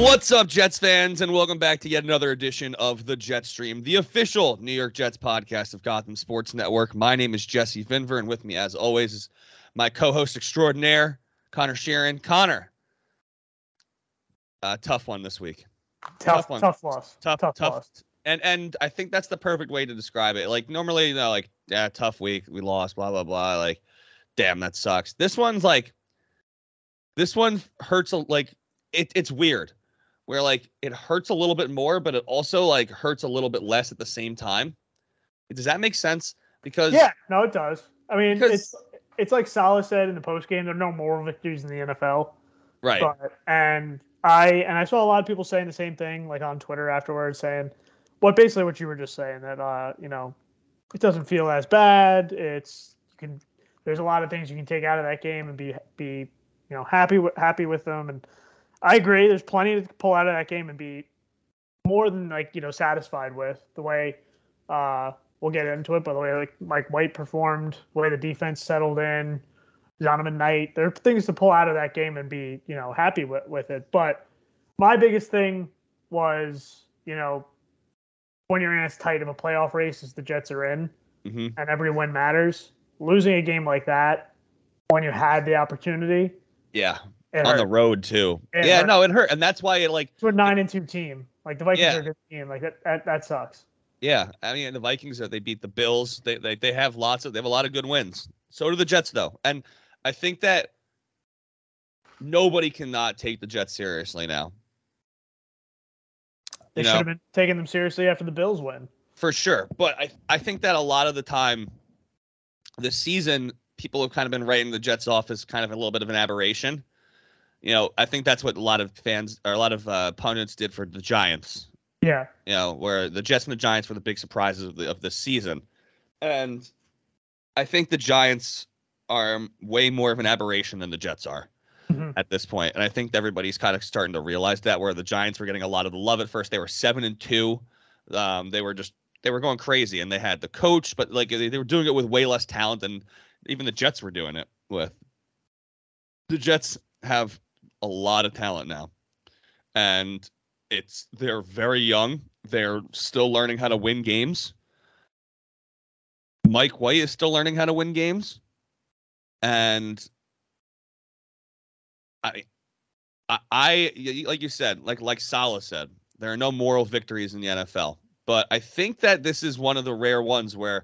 What's up, Jets fans, and welcome back to yet another edition of the Jetstream, the official New York Jets podcast of Gotham Sports Network. My name is Jesse Vinver, and with me, as always, is my co-host extraordinaire, Connor Sheeran. Connor, tough one this week. Tough loss. Tough loss. And I think that's the perfect way to describe it. Like, normally, tough week, we lost, blah, blah, blah. Like, damn, that sucks. This one hurts, it's weird. Where, it hurts a little bit more, but it also, hurts a little bit less at the same time. Does that make sense? Because yeah, no, it does. I mean, it's like Saleh said in the postgame, there are no moral victories in the NFL. Right. And I saw a lot of people saying the same thing, like on Twitter afterwards, saying, basically what you were just saying, that, it doesn't feel as bad. There's a lot of things you can take out of that game and be happy with them. And I agree. There's plenty to pull out of that game and be more than satisfied with the way we'll get into it. But the way Mike White performed, the way the defense settled in, Zonovan Knight, there are things to pull out of that game and be happy with it. But my biggest thing was when you're in as tight of a playoff race as the Jets are in, and every win matters, losing a game like that when you had the opportunity, on the road too. It hurt, and that's why it's a 9-2 team. Like the Vikings are a good team. Like that sucks. Yeah, I mean the Vikings they beat the Bills. They have a lot of good wins. So do the Jets though, and I think that nobody cannot take the Jets seriously now. They should have been taking them seriously after the Bills win. For sure, but I think that a lot of the time, this season, people have kind of been writing the Jets off as kind of a little bit of an aberration. I think that's what a lot of fans or a lot of opponents did for the Giants. Yeah. Where the Jets and the Giants were the big surprises of this season. And I think the Giants are way more of an aberration than the Jets are at this point. And I think everybody's kind of starting to realize that, where the Giants were getting a lot of the love at first. They were 7-2. They were going crazy, and they had the coach, but they were doing it with way less talent than even the Jets were doing it with. The Jets have a lot of talent now, and they're very young. They're still learning how to win games. Mike White is still learning how to win games, and I like you said, like Saleh said, there are no moral victories in the NFL, but I think that this is one of the rare ones where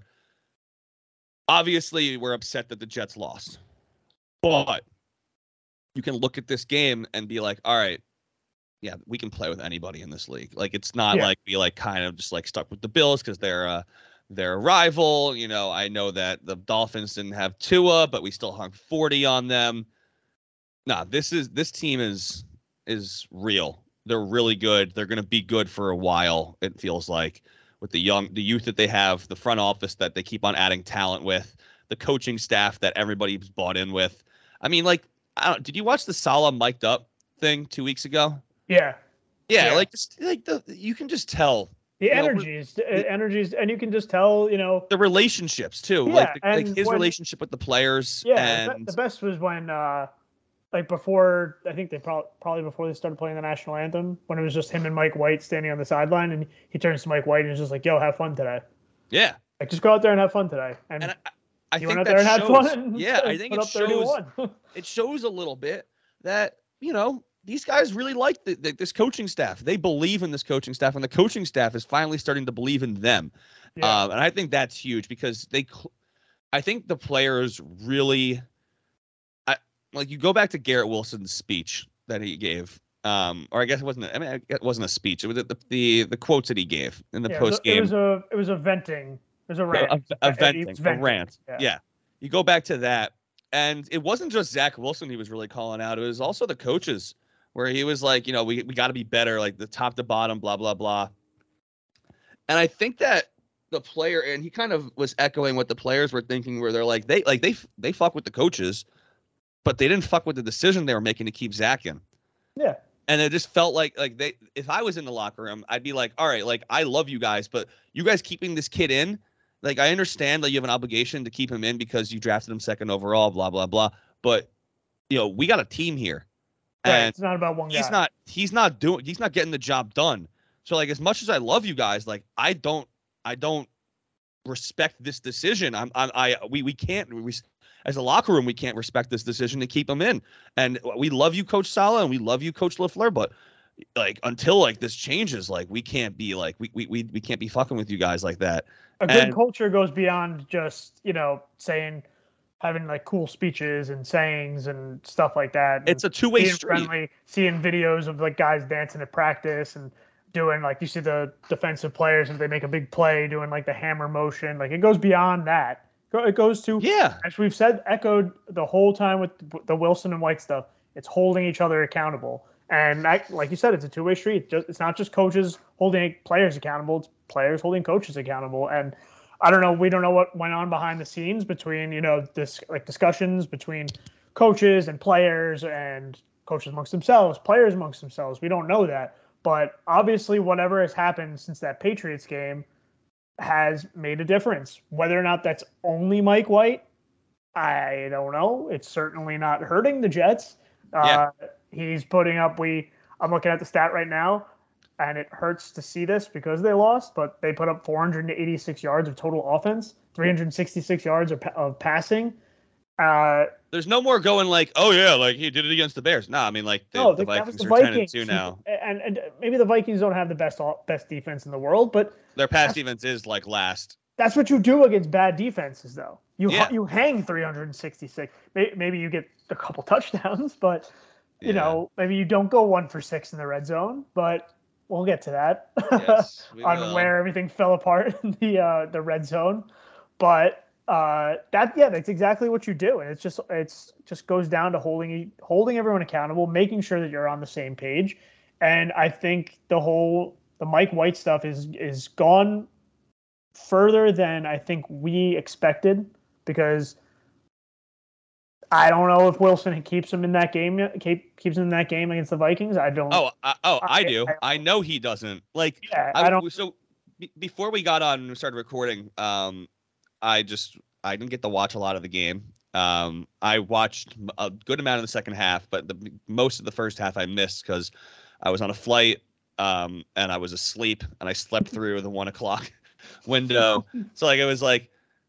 obviously we're upset that the Jets lost, but you can look at this game and be like, all right, yeah, we can play with anybody in this league. It's not like we kind of just stuck with the Bills because they're a rival. I know that the Dolphins didn't have Tua, but we still hung 40 on them. Nah, this team is real. They're really good. They're going to be good for a while, it feels like, with the youth that they have, the front office that they keep on adding talent with, the coaching staff that everybody's bought in with. I mean, did you watch the Saleh mic'd up thing 2 weeks ago? Yeah. You can just tell the energies, and you can just tell, the relationships too. Yeah, his relationship with the players. Yeah, and the best was when, before, I think they probably before they started playing the national anthem, when it was just him and Mike White standing on the sideline, and he turns to Mike White and is just like, "Yo, have fun today." Yeah. Just go out there and have fun today. And I think went out that there and had shows. fun. Yeah, I think it shows. It shows a little bit that these guys really like this coaching staff. They believe in this coaching staff, and the coaching staff is finally starting to believe in them. Yeah. And I think that's huge because I think the players really, you go back to Garrett Wilson's speech that he gave, or I guess it wasn't. It wasn't a speech. It was the quotes that he gave in the post game. It was a venting. It was a rant. A rant. Yeah. You go back to that, and it wasn't just Zach Wilson he was really calling out. It was also the coaches, where he was like, we got to be better, the top to bottom, blah, blah, blah. And I think that the player, and he kind of was echoing what the players were thinking, where they're they fuck with the coaches, but they didn't fuck with the decision they were making to keep Zach in. Yeah. And it just felt like if I was in the locker room, I'd be like, all right, I love you guys, but you guys keeping this kid in, I understand that you have an obligation to keep him in because you drafted him second overall, blah, blah, blah. But, we got a team here. And it's not about one guy. He's not getting the job done. So like, as much as I love you guys, like I don't respect this decision. We can't, as a locker room, we can't respect this decision to keep him in. And we love you, Coach Saleh, and we love you, Coach LaFleur, but like, until like this changes, like we can't be like, we can't be fucking with you guys like that. A good culture goes beyond just, having like cool speeches and sayings and stuff like that. And it's a two-way street. Seeing videos of like guys dancing at practice and doing, like, you see the defensive players, if they make a big play, doing like the hammer motion. Like, it goes beyond that. It goes to, as we've said, echoed the whole time with the Wilson and White stuff, it's holding each other accountable. And like you said, it's a two-way street. It's not just coaches holding players accountable, it's players holding coaches accountable. And I don't know, we don't know what went on behind the scenes between, discussions between coaches and players, and coaches amongst themselves, players amongst themselves. We don't know that. But obviously, whatever has happened since that Patriots game has made a difference. Whether or not that's only Mike White, I don't know. It's certainly not hurting the Jets. He's putting up, I'm looking at the stat right now, and it hurts to see this because they lost, but they put up 486 yards of total offense, 366 yards of passing. There's no more going like, oh yeah, like he did it against the Bears. No, I mean, like the Vikings are 10-2 now. And maybe the Vikings don't have the best defense in the world, but their pass defense is like last. That's what you do against bad defenses, though. You hang 366. Maybe you get a couple touchdowns, but maybe you don't go 1 for 6 in the red zone. But we'll get to that on where everything fell apart in the red zone. But that's exactly what you do, and it's just goes down to holding everyone accountable, making sure that you're on the same page. And I think the Mike White stuff is gone further than I think we expected, because I don't know if Wilson keeps him in that game against the Vikings. I don't. I do. I know he doesn't. Like, I don't. So before we got on and started recording, I didn't get to watch a lot of the game. I watched a good amount of the second half, but most of the first half I missed because I was on a flight, and I was asleep, and I slept through the 1 o'clock window. So like it was like.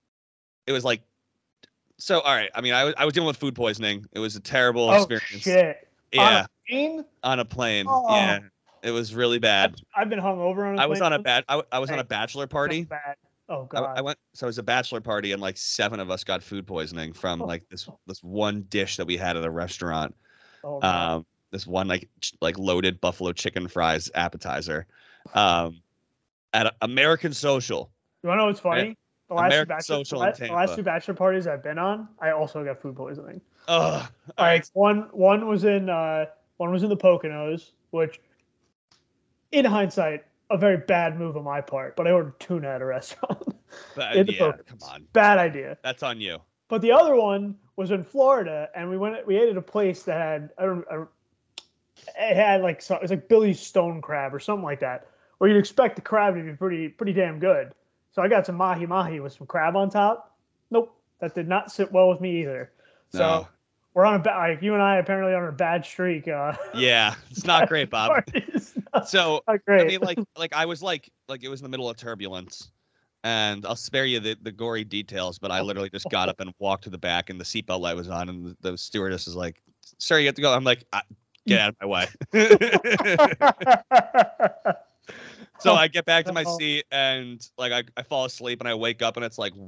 So all right. I mean, I was dealing with food poisoning. It was a terrible experience. Shit. Yeah. On a plane. Oh. Yeah. It was really bad. I've been hungover on a plane. I was on a bachelor party. Bad. Oh God. So it was a bachelor party, and like 7 of us got food poisoning from like this one dish that we had at a restaurant. Oh, God. This one like loaded buffalo chicken fries appetizer, at American Social. You wanna know what's funny? Right? The last two bachelor parties I've been on, I also got food poisoning. Ugh. All right. One was in the Poconos, which, in hindsight, a very bad move on my part. But I ordered tuna at a restaurant. Come on. Bad idea. That's on you. But the other one was in Florida, and we ate at a place that had it had like it was like Billy's Stone Crab or something like that, where you'd expect the crab to be pretty damn good. So I got some mahi-mahi with some crab on top. Nope, that did not sit well with me either. So we're on you and I apparently on a bad streak. Yeah, it's not great, Bob. So not great. I mean, like I was like it was in the middle of turbulence, and I'll spare you the gory details, but I literally just got up and walked to the back, and the seatbelt light was on, and the stewardess is like, "Sir, you have to go." I'm like, "Get out of my way." So I get back to my seat, and like I fall asleep, and I wake up, and it's like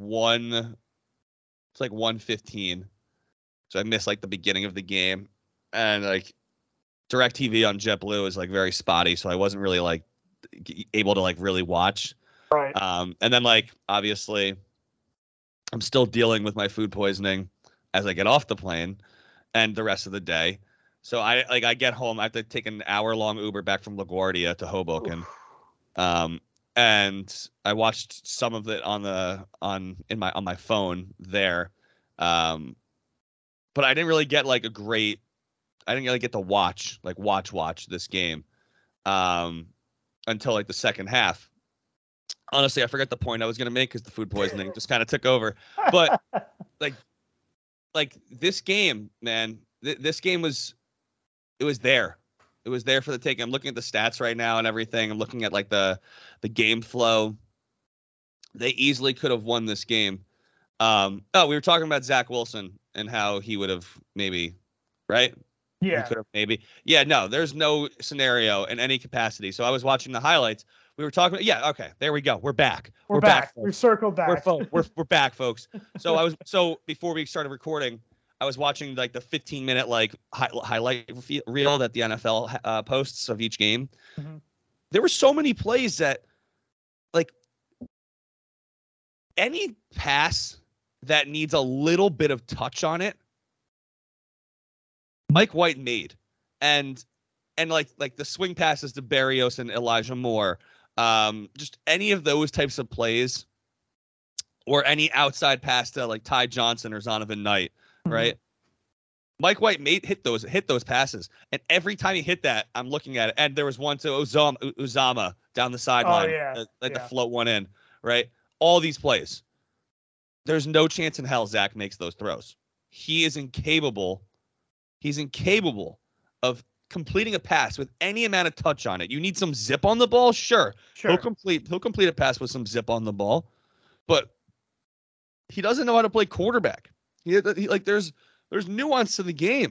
1:15. So I miss like the beginning of the game, and like DirecTV on JetBlue is like very spotty, so I wasn't really like able to like really watch. Right. And then like obviously I'm still dealing with my food poisoning as I get off the plane and the rest of the day. So I get home, I have to take an hour-long Uber back from LaGuardia to Hoboken. And I watched some of it on my phone there. But I didn't really get like I didn't really get to watch this game until like the second half. Honestly, I forgot the point I was going to make because the food poisoning just kind of took over. But like this game, man, this game was it was there. It was there for the taking. I'm looking at the stats right now and everything. I'm looking at like the game flow. They easily could have won this game. We were talking about Zach Wilson and how he would have maybe, right? Yeah. He could have maybe. Yeah, no, there's no scenario in any capacity. So I was watching the highlights. We were talking. Yeah, okay, there we go. We're back. We're back. We've circled back. We're back, folks. So before we started recording, I was watching like the 15-minute like highlight reel that the NFL posts of each game. Mm-hmm. There were so many plays that, like, any pass that needs a little bit of touch on it, Mike White made, and like the swing passes to Berrios and Elijah Moore, just any of those types of plays, or any outside pass to like Ty Johnson or Zonovan Knight, right? Mike White hit those passes, and every time he hit that, I'm looking at it, and there was one to Uzama down the sideline, the float one in, right? All these plays, there's no chance in hell Zach makes those throws. He is incapable. He's incapable of completing a pass with any amount of touch on it. You need some zip on the ball, sure. He'll complete a pass with some zip on the ball, but he doesn't know how to play quarterback. He like there's nuance to the game.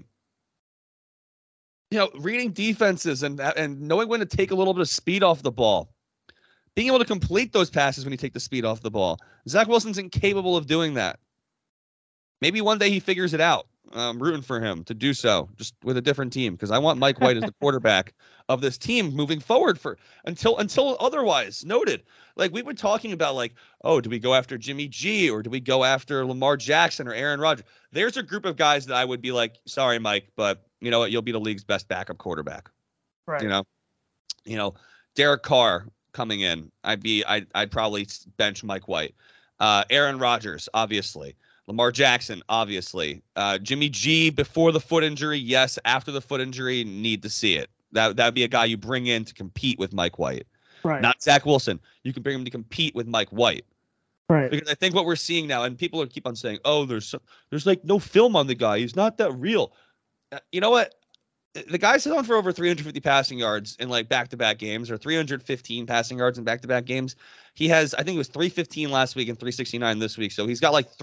You know, reading defenses and knowing when to take a little bit of speed off the ball. Being able to complete those passes when you take the speed off the ball. Zach Wilson's incapable of doing that. Maybe one day he figures it out. I'm rooting for him to do so, just with a different team, because I want Mike White as the quarterback of this team moving forward until otherwise noted. Like, we've been talking about, like, oh, do we go after Jimmy G, or do we go after Lamar Jackson or Aaron Rodgers? There's a group of guys that I would be like, sorry, Mike, but you know what? You'll be the league's best backup quarterback. Right. You know, Derek Carr coming in, I'd probably bench Mike White. Aaron Rodgers, obviously. Lamar Jackson, obviously. Jimmy G before the foot injury, yes. After the foot injury, need to see it. That'd be a guy you bring in to compete with Mike White. Right. Not Zach Wilson. You can bring him to compete with Mike White. Right. Because I think what we're seeing now, and people keep on saying, oh, there's like no film on the guy. He's not that real. You know what? The guy's on for over 350 passing yards in like back-to-back games, or 315 passing yards in back-to-back games. He has, I think it was 315 last week and 369 this week. So he's got like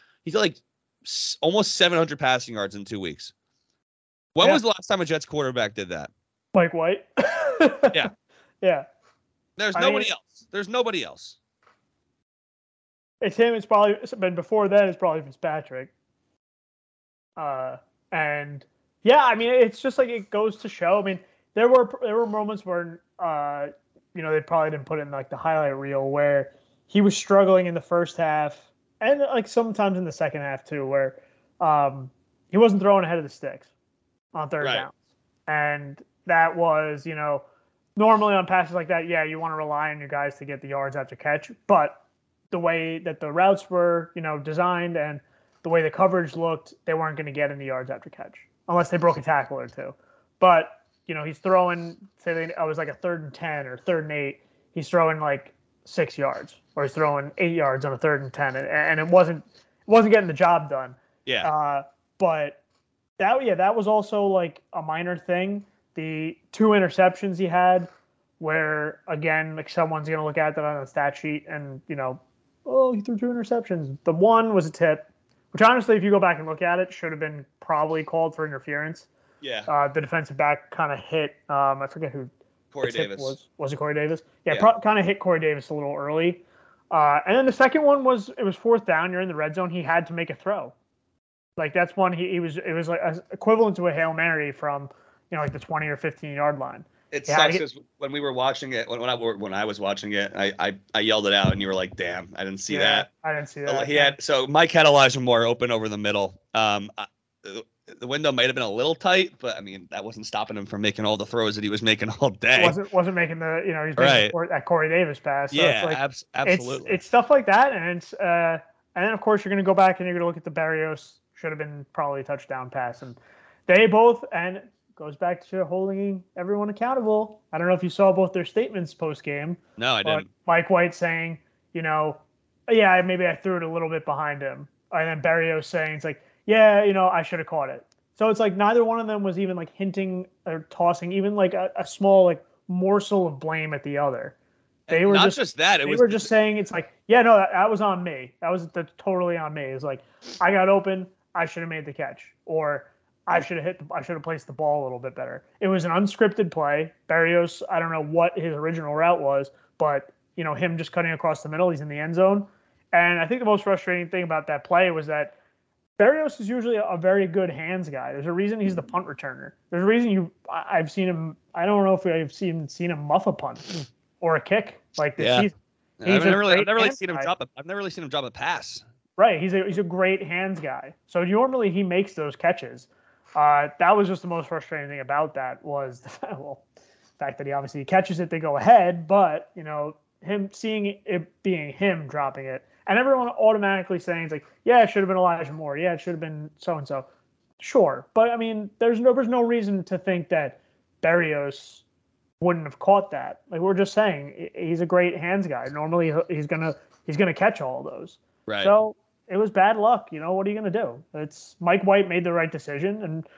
almost 700 passing yards in 2 weeks. When was the last time a Jets quarterback did that? Mike White. Yeah. Yeah. There's nobody else. There's nobody else. It's him. It's probably, but before that, it's probably Fitzpatrick. And yeah, I mean, it's just like, it goes to show. I mean, there were moments where, they probably didn't put it in like the highlight reel, where he was struggling in the first half, and like sometimes in the second half too, where he wasn't throwing ahead of the sticks on third downs. And that was, normally on passes like that, yeah, you want to rely on your guys to get the yards after catch. But the way that the routes were, designed, and the way the coverage looked, they weren't going to get any yards after catch unless they broke a tackle or two. But, he's throwing, I was like a 3rd and 10 or 3rd and 8. He's throwing like 6 yards, or he's throwing 8 yards on a 3rd and 10, and it wasn't getting the job done. Yeah. But that was also like a minor thing. The 2 interceptions he had, where again, like, someone's going to look at that on the stat sheet and, he threw 2 interceptions. The one was a tip, which honestly, if you go back and look at it, should have been probably called for interference. Yeah. The defensive back kind of hit, I forget who. Corey Davis. Was it Corey Davis? Yeah. Kind of hit Corey Davis a little early. And then the second one was 4th down. You're in the red zone. He had to make a throw. Like, that's one it was like equivalent to a Hail Mary from, like the 20 or 15 yard line. It sucks because when we were watching it, when I was watching it, I yelled it out, and you were like, "Damn, I didn't see that." I didn't see that. Mike had Elijah Moore open over the middle. The window might have been a little tight, but I mean, that wasn't stopping him from making all the throws that he was making all day. Wasn't making the he's making that Corey Davis pass. So yeah, it's like, absolutely. It's stuff like that, and it's and then of course you're going to go back and you're going to look at the Berrios, should have been probably a touchdown pass, and they both, and goes back to holding everyone accountable. I don't know if you saw both their statements post game. No, I didn't. Mike White saying, maybe I threw it a little bit behind him, and then Berrios saying, it's like, yeah, I should have caught it. So it's like neither one of them was even like hinting or tossing even like a small like morsel of blame at the other. They were not just that. They were just saying it's like, yeah, no, that was on me. That's totally on me. It's like I got open, I should have made the catch, or I should have placed the ball a little bit better. It was an unscripted play. Berrios, I don't know what his original route was, but him just cutting across the middle, he's in the end zone. And I think the most frustrating thing about that play was that Berrios is usually a very good hands guy. There's a reason he's the punt returner. There's a reason I've seen him. I don't know if I've seen him muff a punt or a kick like this season. I've never really seen him drop a pass. Right, he's a great hands guy. So normally he makes those catches. That was just the most frustrating thing about that was the fact that he obviously catches it, they go ahead, but him seeing it being him dropping it, and everyone automatically saying it's like, yeah, it should have been Elijah Moore, yeah, it should have been so and so. Sure, but I mean, there's no reason to think that Berrios wouldn't have caught that. Like we're just saying, he's a great hands guy. Normally he's gonna catch all of those. Right. So it was bad luck. What are you gonna do? It's Mike White made the right decision and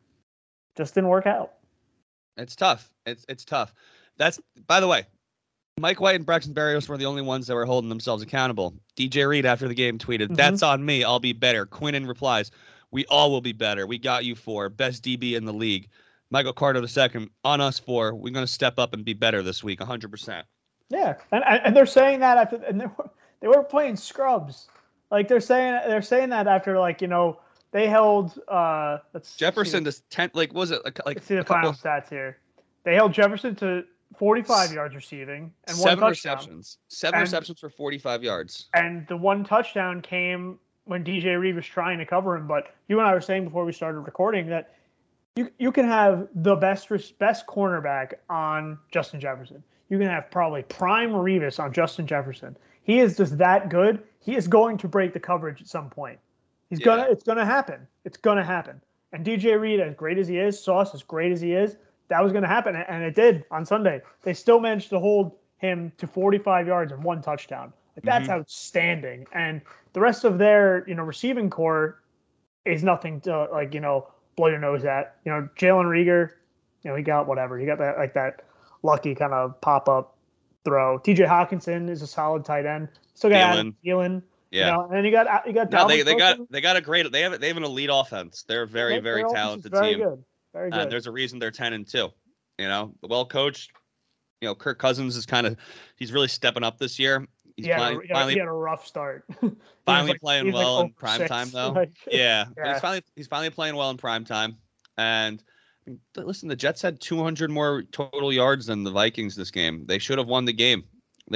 just didn't work out. It's tough. It's tough. That's, by the way, Mike White and Braxton Berrios were the only ones that were holding themselves accountable. DJ Reed after the game tweeted, "That's on me. I'll be better." Quinnen replies, "We all will be better. We got you 4. Best DB in the league." Michael Carter II, "On us 4. We're going to step up and be better this week, 100%. Yeah, and they're saying that after, and they were playing scrubs. Like they're saying that after they held Jefferson to 10. Like was it like? Let's see the final stats here. They held Jefferson to 45 yards receiving and 7 one touchdown. receptions. 7 receptions for 45 yards. And the one touchdown came when DJ Reed was trying to cover him. But you and I were saying before we started recording that you can have the best cornerback on Justin Jefferson. You can have probably prime Revis on Justin Jefferson. He is just that good. He is going to break the coverage at some point. It's gonna happen. It's gonna happen. And DJ Reed, as great as he is, Sauce, as great as he is, that was gonna happen, and it did on Sunday. They still managed to hold him to 45 yards and 1 touchdown. Like that's outstanding. And the rest of their receiving core is nothing to blow your nose at. Jalen Reagor, he got whatever. He got that lucky kind of pop up throw. TJ Hawkinson is a solid tight end. Still got Adam Thielen. Yeah. And then you got no, they got a great. They have an elite offense. They're a very talented team. Very good. Very good. There's a reason they're 10-2. Well coached. Kirk Cousins is he's really stepping up this year. He had a rough start. Finally playing well in prime time though. Yeah. He's finally playing well in prime time. And listen, the Jets had 200 more total yards than the Vikings this game. They should have won the game.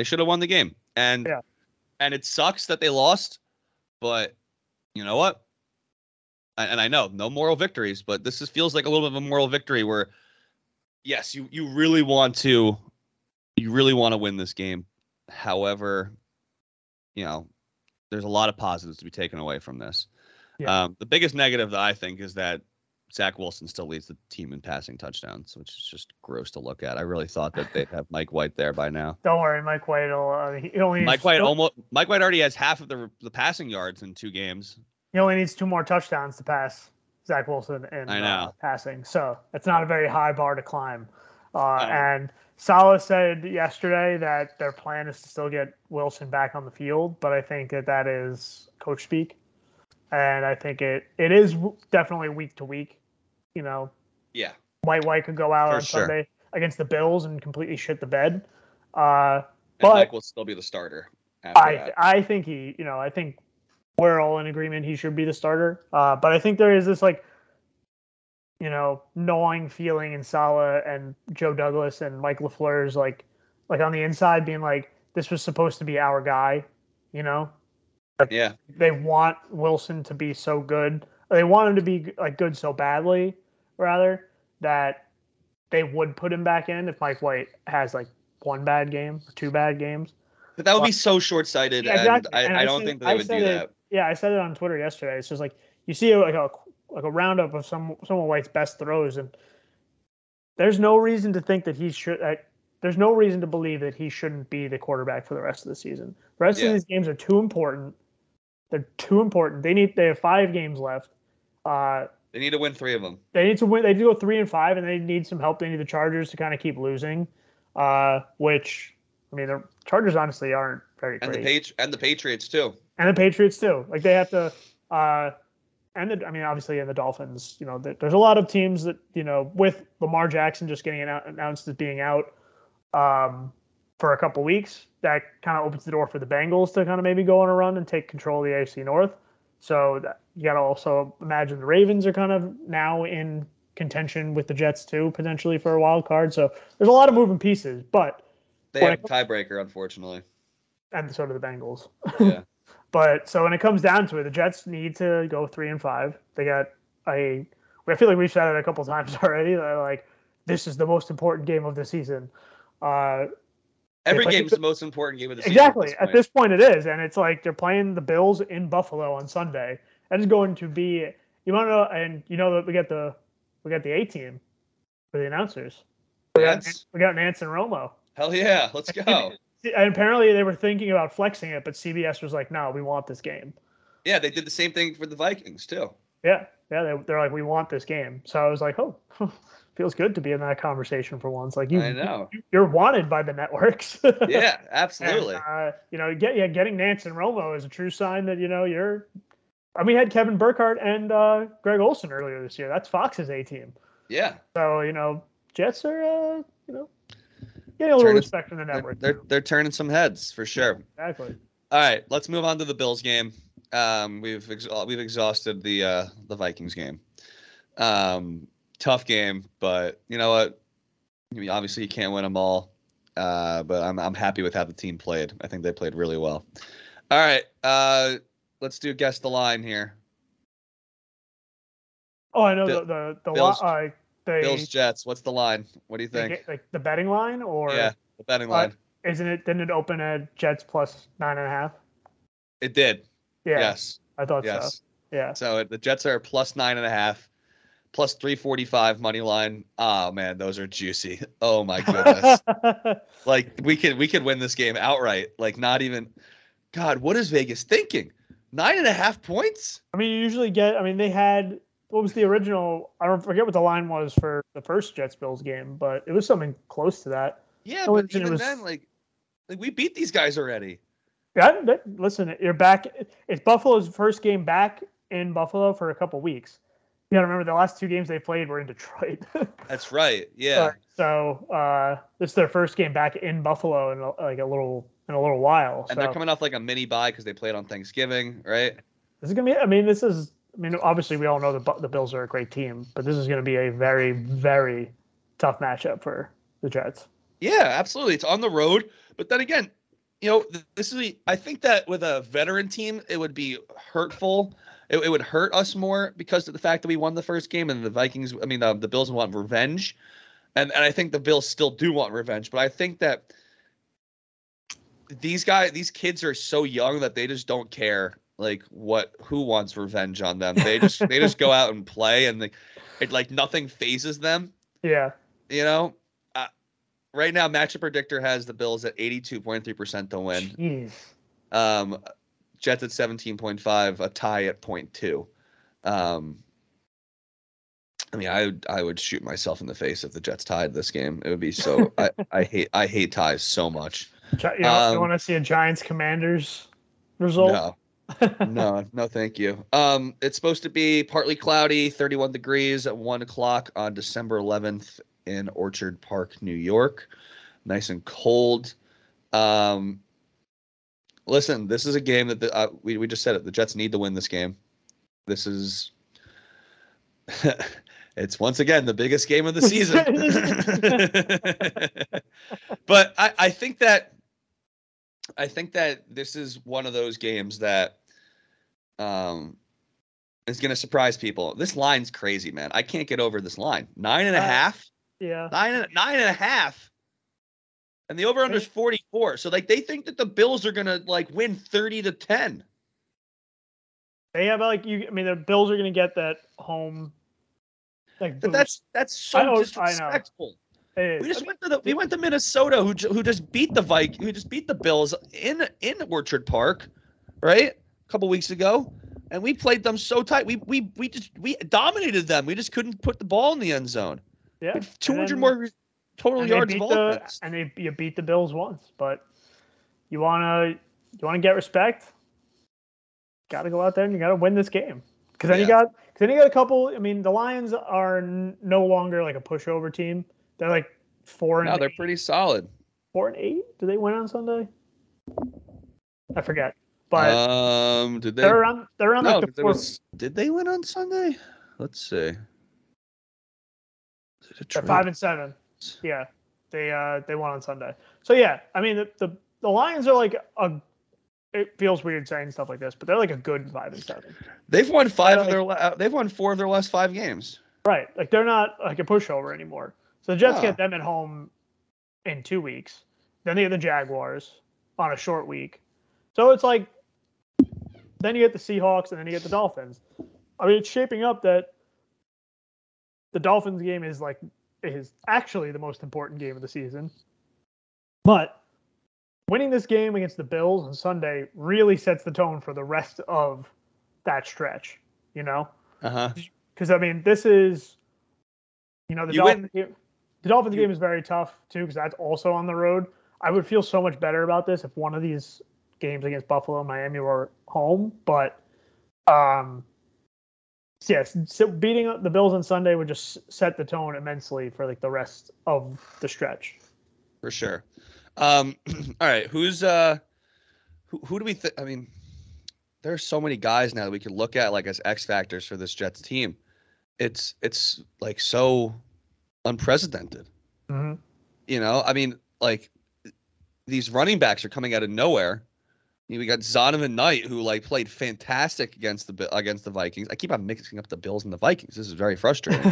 And it sucks that they lost, but you know what? And I know no moral victories, but this feels like a little bit of a moral victory where, yes, you really want to win this game. However, there's a lot of positives to be taken away from this. Yeah. The biggest negative that I think is that Zach Wilson still leads the team in passing touchdowns, which is just gross to look at. I really thought that they'd have Mike White there by now. Don't worry, Mike White will. Mike White already has half of the passing yards in 2 games. He only needs 2 more touchdowns to pass Zach Wilson in passing, so it's not a very high bar to climb. And Saleh said yesterday that their plan is to still get Wilson back on the field, but I think that is coach speak. And I think it is definitely week to week. Yeah. White could go out on Sunday against the Bills and completely shit the bed. But Mike will still be the starter. I think I think we're all in agreement he should be the starter. But I think there is this gnawing feeling in Saleh and Joe Douglas and Mike LaFleur's like on the inside being like, this was supposed to be our guy, Yeah. They want Wilson to be so good. They want him to be good so badly, rather, that they would put him back in if Mike White has 1 bad game or 2 bad games. But that would be so short-sighted, and I don't think they would do that. Yeah, I said it on Twitter yesterday. It's just you see a roundup of some of White's best throws, and there's no reason to think that he should. There's no reason to believe that he shouldn't be the quarterback for the rest of the season. The rest of these games are too important. They're too important. They have 5 games left. They need to win 3 of them. They need to win. They need to go 3-5, and they need some help. They need the Chargers to kind of keep losing, which I mean, the Chargers honestly aren't very great. And the Patriots too. And the Patriots too. Like they have to. Obviously, in the Dolphins, there's a lot of teams that with Lamar Jackson just getting announced as being out for a couple weeks, that kind of opens the door for the Bengals to kind of maybe go on a run and take control of the AFC North. So you got to also imagine the Ravens are kind of now in contention with the Jets too, potentially for a wild card. So there's a lot of moving pieces, but they have a tiebreaker, unfortunately. And so do the Bengals. Yeah. But so when it comes down to it, the Jets need to go 3-5. They got I feel like we've said it a couple times already. Like this is the most important game of the season. Every game is the most important game of the season. Exactly. At this point, it is, and it's like they're playing the Bills in Buffalo on Sunday. That is going to be. You want to know, and that we got the A team for the announcers. We got Nance and Romo. Hell yeah, let's go. And apparently they were thinking about flexing it, but CBS was like, "No, we want this game." Yeah, they did the same thing for the Vikings too. Yeah. They're like, "We want this game." So I was like, "Oh, feels good to be in that conversation for once." Like I know you're wanted by the networks. Yeah, absolutely. And, getting Nance and Romo is a true sign that you're. I mean, we had Kevin Burkhardt and Greg Olsen earlier this year. That's Fox's A team. Yeah. So Jets are getting a little respect from the network. They're turning some heads for sure. Exactly. All right, let's move on to the Bills game. We've exhausted the Vikings game. Tough game, but you know what? I mean, obviously, you can't win them all. But I'm happy with how the team played. I think they played really well. All right, let's do guess the line here. Oh, I know the Bills, Bills Jets. What's the line? What do you think? Like the betting line, or yeah, the betting line. Didn't it open at Jets plus 9.5? It did. Yeah. Yes. I thought so. Yeah. So the Jets are plus 9.5, plus 345 money line. Oh man, those are juicy. Oh my goodness. Like we could win this game outright. Like not even. God, what is Vegas thinking? 9.5 points? I mean, you usually get. I mean, they had. What was the original? I don't forget what the line was for the first Jets Bills game, but it was something close to that. Yeah, but even then, like we beat these guys already. Yeah, listen, you're back. It's Buffalo's first game back in Buffalo for a couple weeks. You got to remember the last 2 games they played were in Detroit. That's right. Yeah. So this is their first game back in Buffalo in a little while. And they're coming off like a mini bye because they played on Thanksgiving, right? This is gonna be. I mean, obviously we all know the Bills are a great team, but this is going to be a very, very tough matchup for the Jets. Yeah, absolutely. It's on the road, but then again, I think that with a veteran team, it would be hurtful. It would hurt us more because of the fact that we won the first game, and the Vikings. I mean, the Bills want revenge, and I think the Bills still do want revenge. But I think that these kids are so young that they just don't care. Like who wants revenge on them? They just go out and play, and nothing phases them. Yeah. Right now, Matchup Predictor has the Bills at 82.3% to win. Jeez. Jets at 17.5, a tie at 0.2. I mean, I would shoot myself in the face if the Jets tied this game. It would be so. I hate ties so much. You want to see a Giants Commanders result? No, thank you. It's supposed to be partly cloudy, 31 degrees at 1:00 on December 11th in Orchard Park, New York. Nice and cold. Listen, this is a game that we just said it. The Jets need to win this game. This is it's once again the biggest game of the season. But I think that this is one of those games that is going to surprise people. This line's crazy, man. I can't get over this line. 9.5. Yeah. 9.5. And the over-under is 44. So they think that the Bills are going to win 30-10. Yeah, but the Bills are going to get that home. But that's so disrespectful. We went to Minnesota, who just beat the Bills in Orchard Park, right? A couple weeks ago. and we played them so tight. We dominated them. We just couldn't put the ball in the end zone. Yeah, 200 more total yards of offense. You beat the Bills once, but you wanna get respect. Got to go out there and you got to win this game because then you got a couple. I mean, the Lions are no longer like a pushover team. They're like 4-8. No, they're pretty solid. 4-8. Did they win on Sunday? I forget. But did they? They're around no, like the did they win on Sunday? Let's see. They're 5-7. Yeah, they won on Sunday. So yeah, I mean the Lions are like a. It feels weird saying stuff like this, but they're like a good 5-7. They've won They've won 4 of their last 5 games. Right, like they're not like a pushover anymore. So the Jets get them at home in 2 weeks. Then they get the Jaguars on a short week. So it's like then you get the Seahawks and then you get the Dolphins. I mean, it's shaping up that the Dolphins game is actually the most important game of the season. But winning this game against the Bills on Sunday really sets the tone for the rest of that stretch, you know? Because, I mean, this is, the Dolphins game is very tough, too, because that's also on the road. I would feel so much better about this if one of these games against Buffalo and Miami were home. But, yes, beating the Bills on Sunday would just set the tone immensely for, like, the rest of the stretch. For sure. All right, who do we think? I mean, there's so many guys now that we can look at like as X factors for this Jets team. It's like so unprecedented. Mm-hmm. I mean, like these running backs are coming out of nowhere. We got Zonovan Knight, who like played fantastic against the Vikings. I keep on mixing up the Bills and the Vikings. This is very frustrating.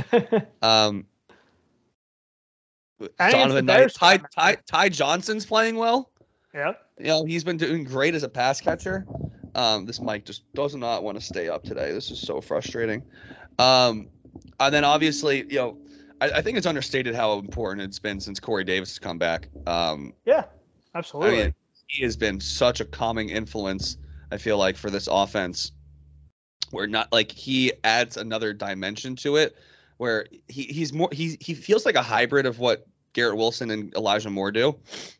Donovan Knight, Ty Johnson's playing well. Yeah. He's been doing great as a pass catcher. This mic just does not want to stay up today. This is so frustrating. And then obviously, I think it's understated how important it's been since Corey Davis has come back. Yeah, absolutely. I mean, he has been such a calming influence, I feel like, for this offense. Where not like he adds another dimension to it. Where he feels like a hybrid of what Garrett Wilson and Elijah Moore do,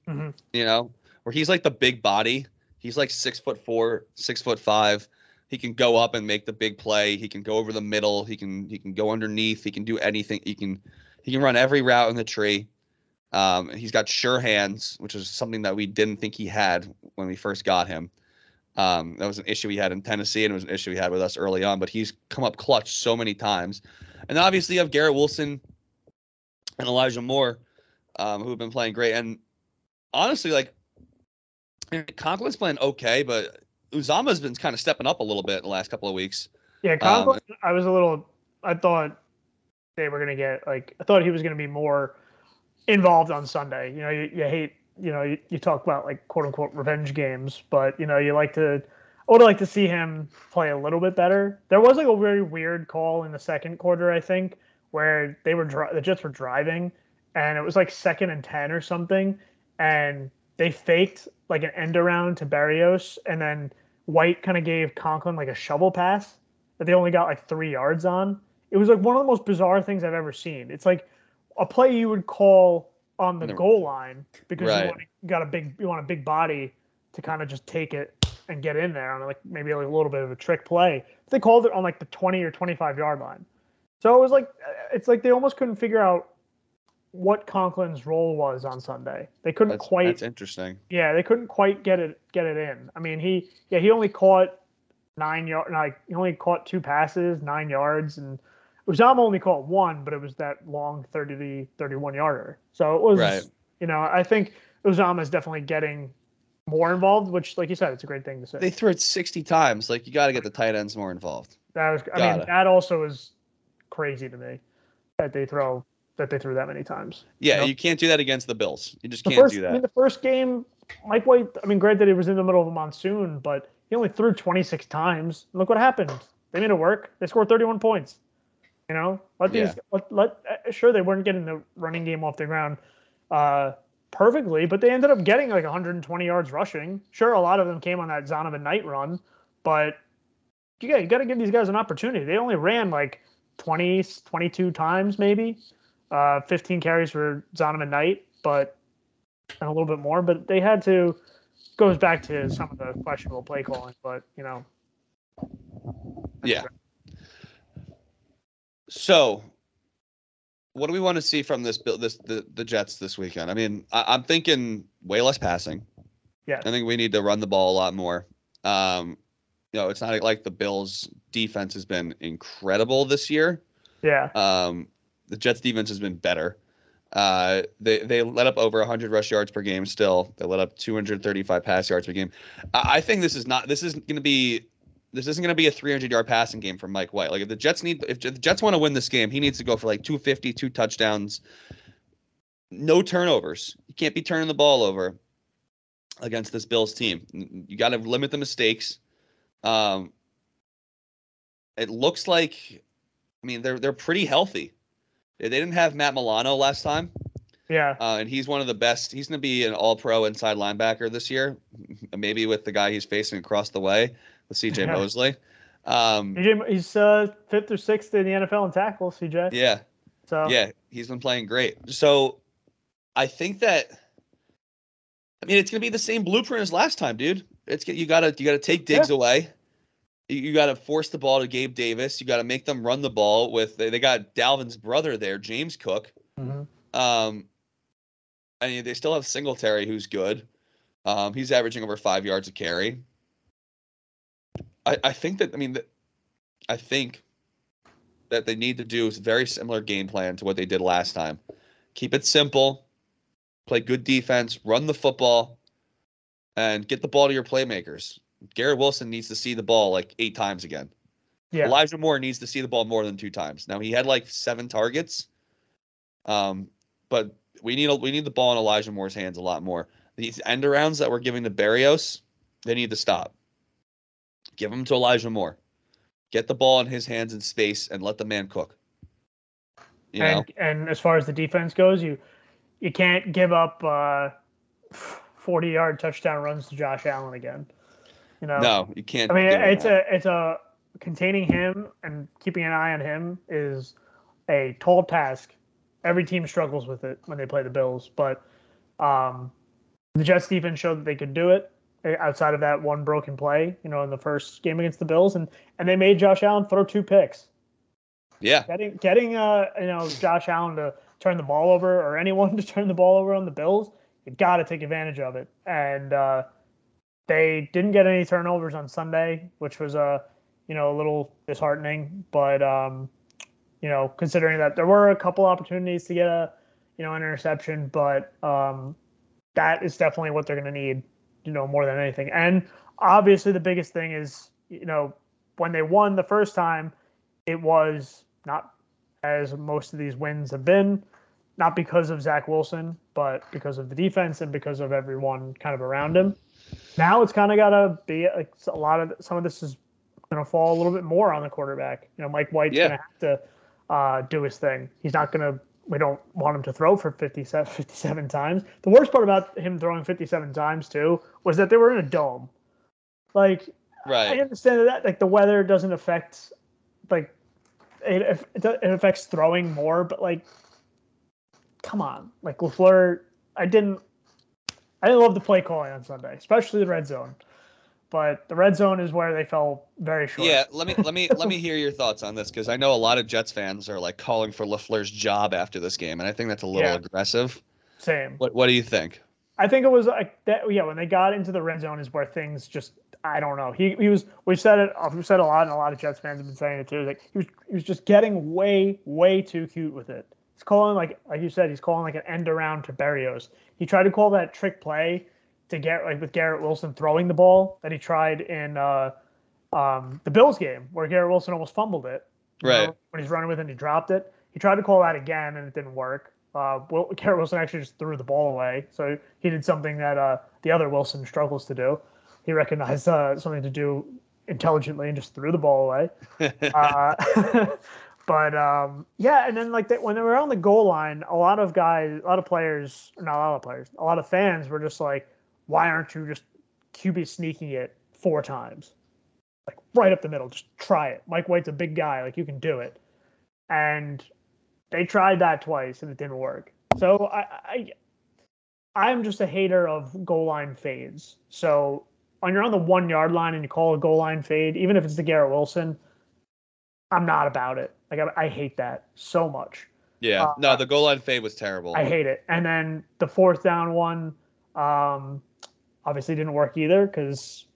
where he's like the big body. He's like 6'4", 6'5". He can go up and make the big play. He can go over the middle. He can go underneath. He can do anything. He can run every route in the tree. He's got sure hands, which is something that we didn't think he had when we first got him. That was an issue he had in Tennessee, and it was an issue he had with us early on. But he's come up clutch so many times. And obviously you have Garrett Wilson and Elijah Moore, who have been playing great. And honestly, like Conklin's playing okay, but Uzama's been kind of stepping up a little bit in the last couple of weeks. Yeah, Conklin, I thought they were going to get, I thought he was going to be more involved on Sunday. You hate, you talk about like quote unquote revenge games, but I would like to see him play a little bit better. There was like a very weird call in the second quarter, I think, where the Jets were driving, and it was like 2nd and 10 or something, and they faked like an end around to Barrios, and then White kind of gave Conklin like a shovel pass that they only got like 3 yards on. It was like one of the most bizarre things I've ever seen. It's like a play you would call on the goal line because you want a big body to kind of just take it and get in there on like maybe like a little bit of a trick play. They called it on like the 20 or 25 yard line. So it was like, it's like they almost couldn't figure out what Conklin's role was on Sunday. They couldn't quite. That's interesting. Yeah, they couldn't quite get it in. I mean, he only caught 9 yards. Like he only caught 2 passes, 9 yards, and Uzama only caught 1, but it was that long 31 yarder. So it was, right. I think Uzama is definitely getting more involved, which, like you said, it's a great thing to say. They threw it 60 times. Like, you got to get the tight ends more involved. That also is crazy to me that they threw that many times. Yeah, you can't do that against the Bills. You just can't do that. I mean, the first game, Mike White, granted, it was in the middle of a monsoon, but he only threw 26 times. Look what happened. They made it work. They scored 31 points. Sure, they weren't getting the running game off the ground perfectly, but they ended up getting like 120 yards rushing. Sure, a lot of them came on that Zonovan Knight run, but you got to give these guys an opportunity. They only ran like 20, 22 times maybe, 15 carries for Zonovan Knight, but and a little bit more. But they had to. Goes back to some of the questionable play calling, but Yeah. So, what do we want to see from the Jets this weekend? I mean, I'm thinking way less passing. Yeah. I think we need to run the ball a lot more. It's not like the Bills' defense has been incredible this year. Yeah. The Jets' defense has been better. They let up over 100 rush yards per game. Still, they let up 235 pass yards per game. I think this isn't going to be a 300-yard passing game for Mike White. Like if the Jets want to win this game, he needs to go for like 250, 2 touchdowns, no turnovers. You can't be turning the ball over against this Bills team. You got to limit the mistakes. It looks like, I mean, they're pretty healthy. They didn't have Matt Milano last time. Yeah. And he's one of the best. He's going to be an all-pro inside linebacker this year, maybe with the guy he's facing across the way, with C.J. Mosley. He's 5th or 6th in the NFL in tackles, CJ. Yeah. So yeah, he's been playing great. So I think that, I mean, it's going to be the same blueprint as last time, dude. You got to take Diggs away. You got to force the ball to Gabe Davis. You got to make them run the ball with. They got Dalvin's brother there, James Cook. Mm-hmm. And they still have Singletary, who's good. He's averaging over 5 yards a carry. I think that they need to do a very similar game plan to what they did last time. Keep it simple, play good defense, run the football, and get the ball to your playmakers. Garrett Wilson needs to see the ball like 8 times again. Yeah. Elijah Moore needs to see the ball more than 2 times. Now he had like 7 targets, but we need the ball in Elijah Moore's hands a lot more. These end arounds that we're giving to Berrios, they need to stop. Give them to Elijah Moore. Get the ball in his hands in space and let the man cook. And as far as the defense goes, you can't give up 40-yard touchdown runs to Josh Allen again. No, you can't. I mean, it's a containing him and keeping an eye on him is a tall task. Every team struggles with it when they play the Bills, but the Jets defense showed that they could do it outside of that one broken play, in the first game against the Bills, and they made Josh Allen throw 2 picks. Yeah, getting Josh Allen to turn the ball over, or anyone to turn the ball over on the Bills, you got to take advantage of it, and they didn't get any turnovers on Sunday, which was a little disheartening. But considering that there were a couple opportunities to get an interception, but that is definitely what they're going to need, more than anything. And obviously, the biggest thing is, when they won the first time, it was not as most of these wins have been, not because of Zach Wilson, but because of the defense and because of everyone kind of around him. Now it's kind of got to be like some of this is going to fall a little bit more on the quarterback. Mike White's going to have to do his thing. He's not going to. We don't want him to throw for 57 times. The worst part about him throwing 57 times too was that they were in a dome. Like, right. I understand that like the weather doesn't affect, like, it affects throwing more, but like, come on, like LaFleur, I didn't love the play calling on Sunday, especially the red zone. But the red zone is where they fell very short. Yeah, let me hear your thoughts on this, because I know a lot of Jets fans are like calling for LaFleur's job after this game, and I think that's a little aggressive. Same. What do you think? I think it was like that. Yeah, when they got into the red zone is where things just, I don't know. He was. We've said a lot, and a lot of Jets fans have been saying it too. Like he was just getting way too cute with it. He's calling like you said, he's calling like an end around to Berrios. He tried to call that trick play to get like with Garrett Wilson throwing the ball that he tried in the Bills game where Garrett Wilson almost fumbled it. Right. When he's running with it and he dropped it. He tried to call that again and it didn't work. Garrett Wilson actually just threw the ball away. So he did something that the other Wilson struggles to do. He recognized something to do intelligently and just threw the ball away. But and then like when they were on the goal line, a lot of fans were just like, why aren't you just QB sneaking it 4 times? like right up the middle. Just try it. Mike White's a big guy. Like, you can do it. And they tried that twice and it didn't work. So I'm just a hater of goal line fades. So when you're on the 1 yard line and you call a goal line fade, even if it's the Garrett Wilson, I'm not about it. Like, I hate that so much. Yeah, no, the goal line fade was terrible. I hate it. And then the 4th down one, obviously didn't work either because,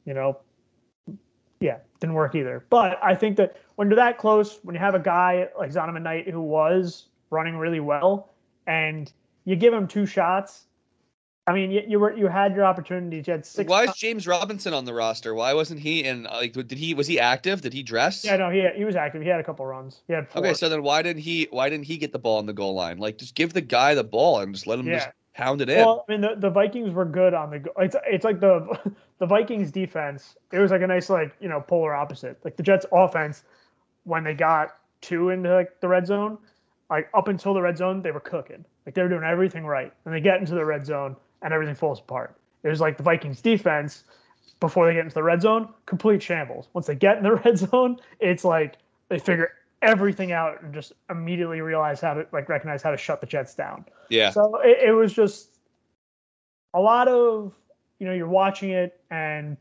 didn't work either. But I think that when you're that close, when you have a guy like Zonovan Knight who was running really well, and you give him 2 shots, I mean, you had your opportunities. You had 6. Why is James Robinson on the roster? Why wasn't he in? Like, was he active? Did he dress? Yeah, no, he was active. He had a couple runs. He had 4. Okay, so then why didn't he get the ball on the goal line? Like, just give the guy the ball and just let him just pound it in. Well, I mean, the Vikings were good on the. It's like the Vikings defense. It was like a nice polar opposite. Like the Jets offense, when they got 2 into like the red zone, like up until the red zone, they were cooking. Like they were doing everything right, and they get into the red zone and everything falls apart. It was like the Vikings defense before they get into the red zone, complete shambles. Once they get in the red zone, it's like they figure everything out and just immediately recognize how to shut the Jets down. Yeah. So it was just a lot of, you're watching it, and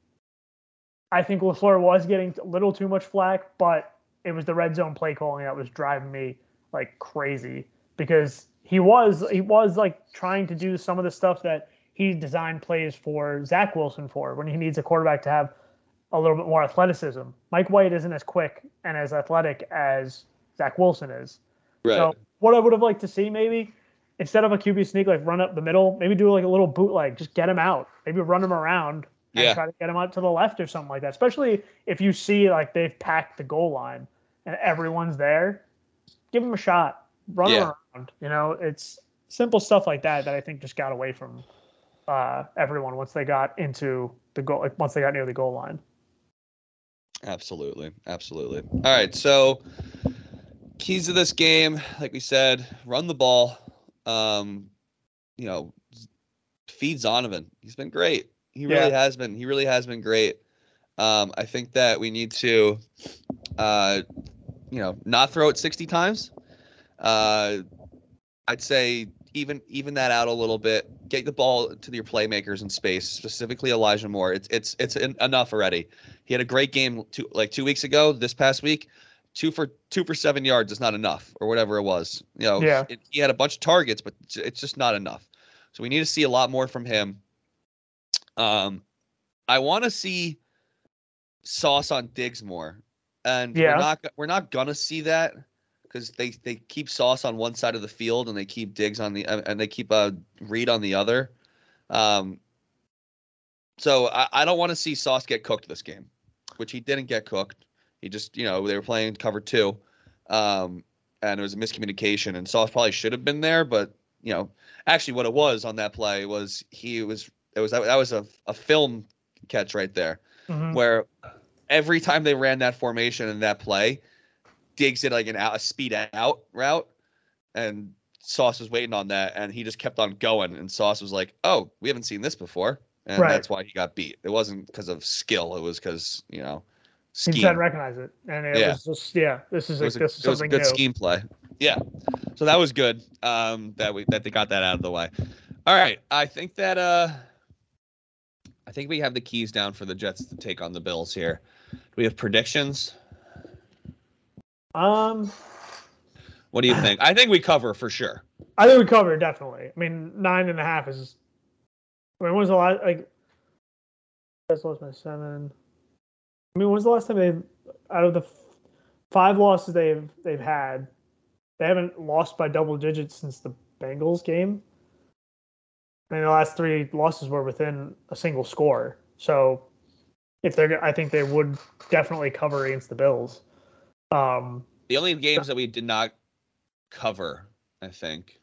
I think LaFleur was getting a little too much flack, but it was the red zone play calling that was driving me like crazy, because he was like trying to do some of the stuff that he designed plays for Zach Wilson for, when he needs a quarterback to have a little bit more athleticism. Mike White isn't as quick and as athletic as Zach Wilson is. Right. So what I would have liked to see, maybe instead of a QB sneak, like run up the middle, maybe do like a little bootleg, just get him out, maybe run him around and try to get him out to the left or something like that. Especially if you see like they've packed the goal line and everyone's there, give him a shot, run him around. It's simple stuff like that I think just got away from everyone once they got into the goal, like once they got near the goal line. Absolutely. All right, so keys to this game, like we said, run the ball. Feed Zonovan. He's been great. He really has been. He really has been great. I think that we need to, not throw it 60 times. I'd say even that out a little bit. Get the ball to your playmakers in space, specifically Elijah Moore. It's enough already. He had a great game 2 weeks ago. This past week, 2 for 7 yards is not enough, or whatever it was. He had a bunch of targets, but it's just not enough. So we need to see a lot more from him. I want to see Sauce on Diggs more, and we're not gonna see that because they keep Sauce on one side of the field and they keep Diggs on the and they keep Reed on the other. So I don't want to see Sauce get cooked this game, which he didn't get cooked. He just, they were playing cover 2, and it was a miscommunication, and Sauce probably should have been there, but actually what it was on that play was that was a film catch right there, where every time they ran that formation in that play, Diggs did like a speed out route, and Sauce was waiting on that, and he just kept on going, and Sauce was like, "Oh, we haven't seen this before," and that's why he got beat. It wasn't because of skill; it was because scheme. He tried to recognize it, and it was just this is something good new. Scheme play. Yeah, so that was good. That they got that out of the way. All right, I think we have the keys down for the Jets to take on the Bills here. Do we have predictions? What do you think? I think we cover for sure. I think we cover definitely. I mean, 9.5 is. I mean, when was the last That's lost by 7. I mean, when's the last time out of the 5 losses they've had, they haven't lost by double digits since the Bengals game. I mean, the last 3 losses were within a single score. So, I think they would definitely cover against the Bills. The only games that we did not cover, I think.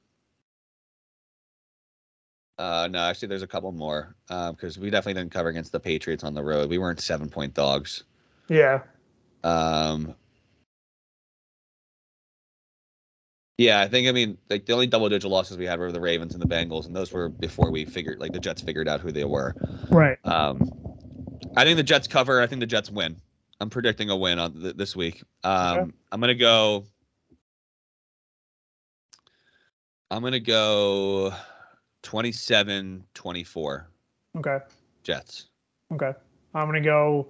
No, actually, there's a couple more because we definitely didn't cover against the Patriots on the road. We weren't 7-point dogs. Yeah. Yeah, I mean, like the only double-digit losses we had were the Ravens and the Bengals, and those were before the Jets figured out who they were. Right. I think the Jets cover. I think the Jets win. I'm predicting a win on this week. Okay. I'm gonna go 27-24. Okay. Jets. Okay. I'm gonna go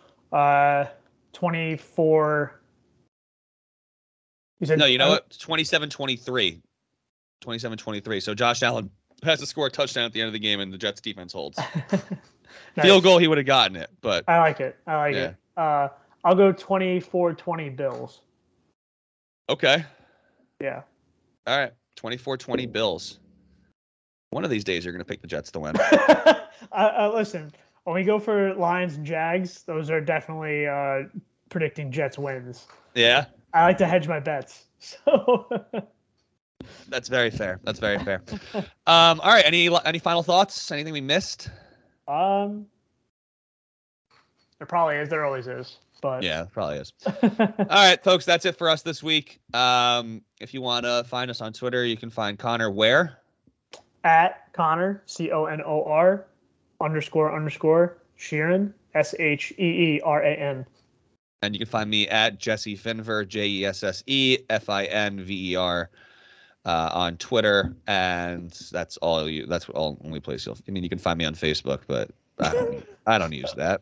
24. You said No, you know what? 27-23. 27-23. So Josh Allen has to score a touchdown at the end of the game, and the Jets defense holds. Nice. Field goal, he would have gotten it, but I like it. I'll go 24-20 Bills. okay. Yeah. All right. 24-20 Bills. One of these days, you're going to pick the Jets to win. Listen, when we go for Lions and Jags, those are definitely predicting Jets wins. Yeah. I like to hedge my bets. So That's very fair. That's very fair. All right. Any final thoughts? Anything we missed? there probably is. There always is. But Yeah, probably is. All right, folks. That's it for us this week. If you want to find us on Twitter, you can find Connor where? At Connor, CONOR __ Sheeran, SHEERAN. And you can find me at Jesse Finver, JESSEFINVER, on Twitter, and that's all only place you'll. I mean, you can find me on Facebook, but I don't use that.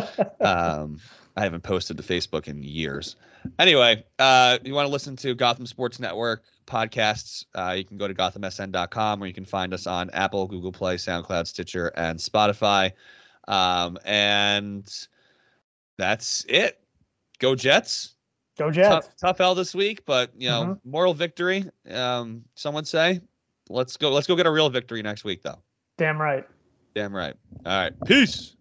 I haven't posted to Facebook in years. Anyway, if you want to listen to Gotham Sports Network podcasts, you can go to gothamsn.com, or you can find us on Apple, Google Play, SoundCloud, Stitcher, and Spotify. And that's it. Go Jets. Go Jets. Tough L this week, but moral victory. Some would say. Let's go get a real victory next week, though. Damn right. Damn right. All right. Peace.